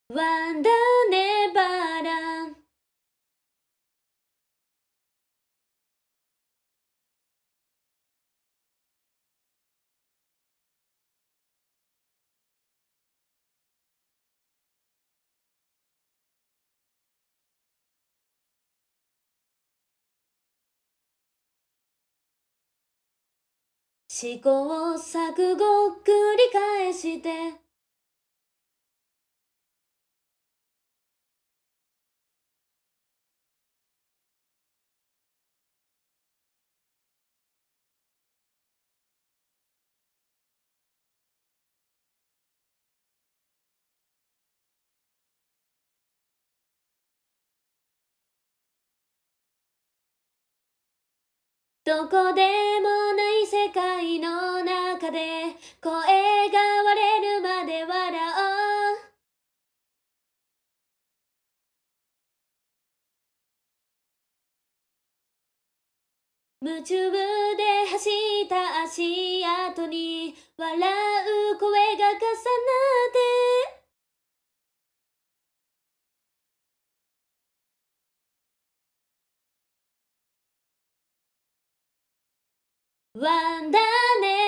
ワンダネバーラン試行錯誤繰り返してどこでもない世界の中で声が割れるまで笑おう。夢中で走った足跡に笑う声が重なってワンダネ